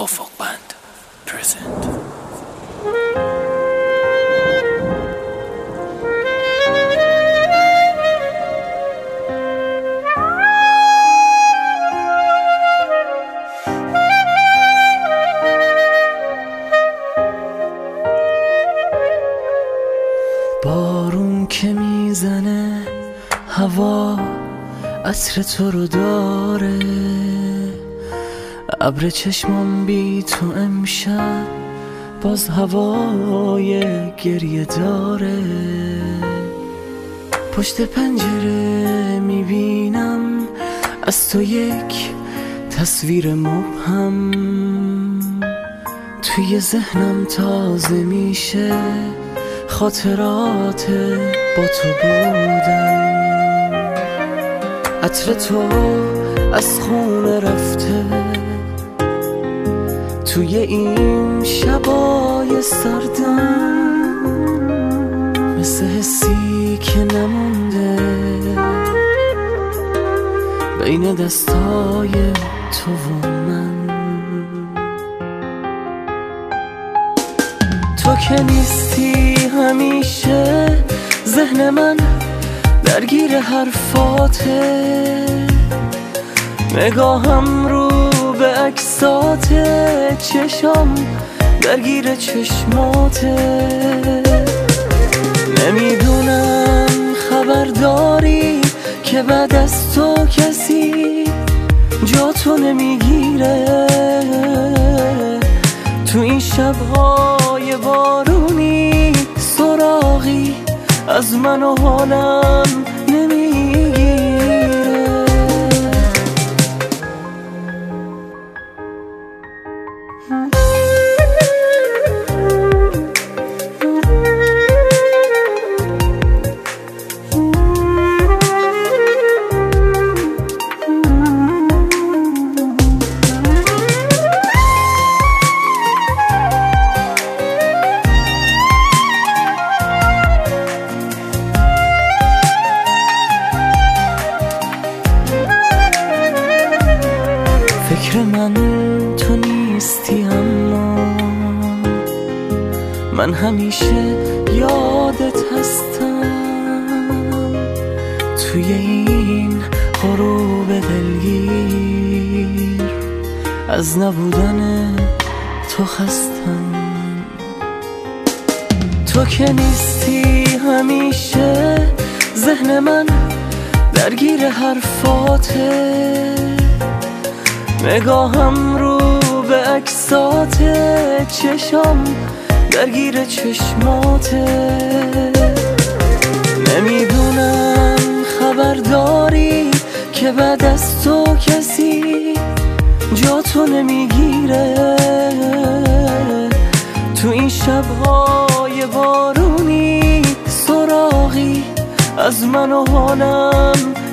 افقبند پرزنت. بارون که میزنه هوا عطر تو رو داره، ابر چشمام بی تو امشب باز هوای گریه داره. پشت پنجره میبینم از تو یک تصویر مبهم، توی ذهنم تازه میشه خاطرات با تو بودن. عطر تو از خونه رفته توی این شبای سردم، مثل حسی که نمونده بین دستای تو و من. تو که نیستی همیشه ذهن من درگیر حرفاته، نگاهم رو به عکساته، چشم درگیر چشماته. نمیدونم خبر داری که بعد از تو کسی جا تو نمیگیره، تو این شبهای بارونی سراغی از من و حالم نمیگیره. فکر من تو نیستی، اما من همیشه یادت هستم. توی این غروب دلگیر از نبودن تو خستم. تو که نیستی همیشه ذهن من درگیر حرفاته، نگاهم رو به عکساته، چشم درگیر چشماته. نمیدونم خبر داری که بعد از تو کسی جا تو نمیگیره، تو این شبهای بارونی سراغی از من و حالم